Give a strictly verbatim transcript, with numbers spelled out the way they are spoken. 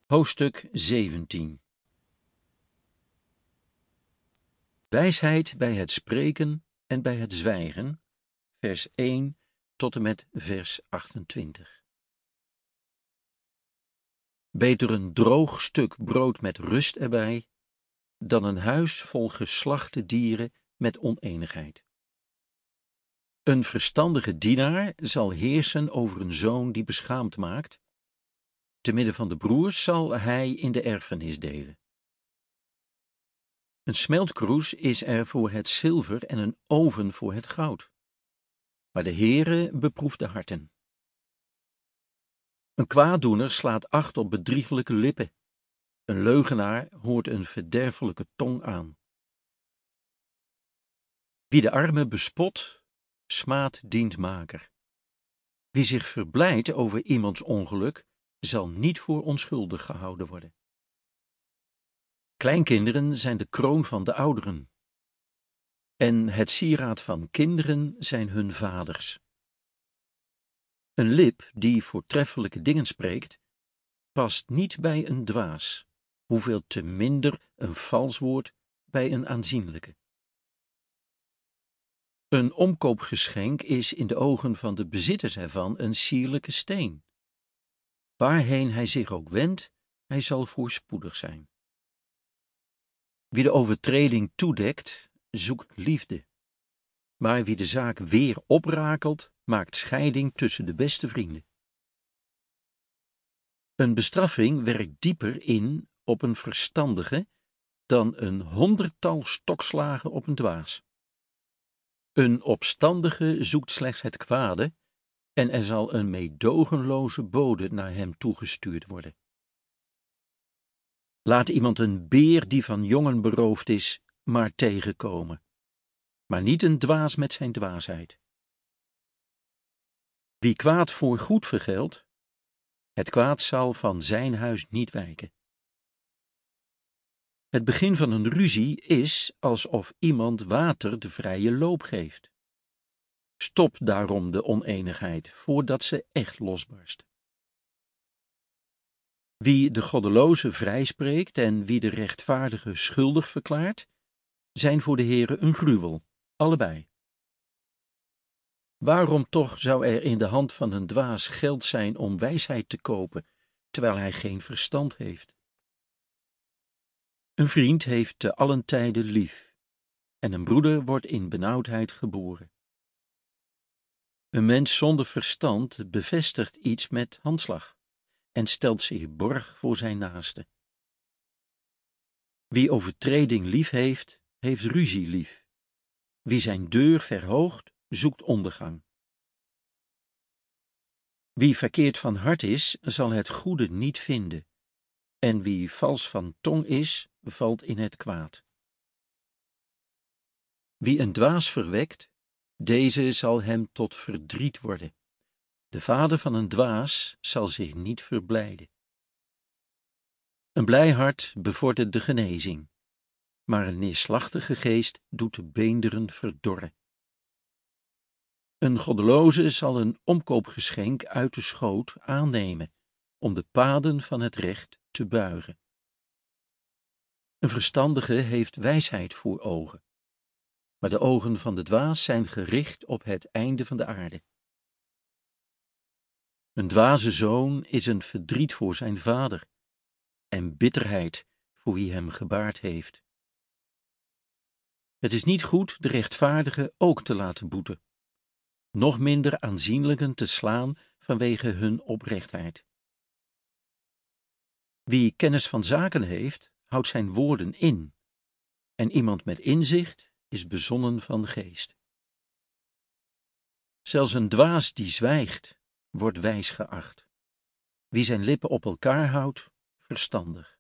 Hoofdstuk zeventien. Wijsheid bij het spreken en bij het zwijgen, vers één tot en met vers achtentwintig. Beter een droog stuk brood met rust erbij, dan een huis vol geslachte dieren met oneenigheid. Een verstandige dienaar zal heersen over een zoon die beschaamd maakt. Te midden van de broers zal hij in de erfenis delen. Een smeltkroes is er voor het zilver en een oven voor het goud. Maar de Heere beproeft de harten. Een kwaaddoener slaat acht op bedrieglijke lippen. Een leugenaar hoort een verderfelijke tong aan. Wie de arme bespot, smaadt dienstmaker. Wie zich verblijdt over iemands ongeluk, zal niet voor onschuldig gehouden worden. Kleinkinderen zijn de kroon van de ouderen, en het sieraad van kinderen zijn hun vaders. Een lip die voortreffelijke dingen spreekt, past niet bij een dwaas, hoeveel te minder een vals woord bij een aanzienlijke. Een omkoopgeschenk is in de ogen van de bezitters ervan een sierlijke steen. Waarheen hij zich ook wendt, hij zal voorspoedig zijn. Wie de overtreding toedekt, zoekt liefde. Maar wie de zaak weer oprakelt, maakt scheiding tussen de beste vrienden. Een bestraffing werkt dieper in op een verstandige dan een honderdtal stokslagen op een dwaas. Een opstandige zoekt slechts het kwade, en er zal een meedogenloze bode naar hem toegestuurd worden. Laat iemand een beer die van jongen beroofd is, maar tegenkomen, maar niet een dwaas met zijn dwaasheid. Wie kwaad voor goed vergeldt, het kwaad zal van zijn huis niet wijken. Het begin van een ruzie is alsof iemand water de vrije loop geeft. Stop daarom de oneenigheid, voordat ze echt losbarst. Wie de goddeloze vrijspreekt en wie de rechtvaardige schuldig verklaart, zijn voor de Heere een gruwel, allebei. Waarom toch zou er in de hand van een dwaas geld zijn om wijsheid te kopen, terwijl hij geen verstand heeft? Een vriend heeft te allen tijden lief, en een broeder wordt in benauwdheid geboren. Een mens zonder verstand bevestigt iets met handslag en stelt zich borg voor zijn naaste. Wie overtreding lief heeft, heeft ruzie lief. Wie zijn deur verhoogt, zoekt ondergang. Wie verkeerd van hart is, zal het goede niet vinden, en wie vals van tong is, valt in het kwaad. Wie een dwaas verwekt, deze zal hem tot verdriet worden. De vader van een dwaas zal zich niet verblijden. Een blij hart bevordert de genezing, maar een neerslachtige geest doet de beenderen verdorren. Een goddeloze zal een omkoopgeschenk uit de schoot aannemen, om de paden van het recht te buigen. Een verstandige heeft wijsheid voor ogen, maar de ogen van de dwaas zijn gericht op het einde van de aarde. Een dwaze zoon is een verdriet voor zijn vader, en bitterheid voor wie hem gebaard heeft. Het is niet goed de rechtvaardigen ook te laten boeten, nog minder aanzienlijken te slaan vanwege hun oprechtheid. Wie kennis van zaken heeft, houdt zijn woorden in, en iemand met inzicht is bezonnen van geest. Zelfs een dwaas die zwijgt, wordt wijs geacht. Wie zijn lippen op elkaar houdt, verstandig.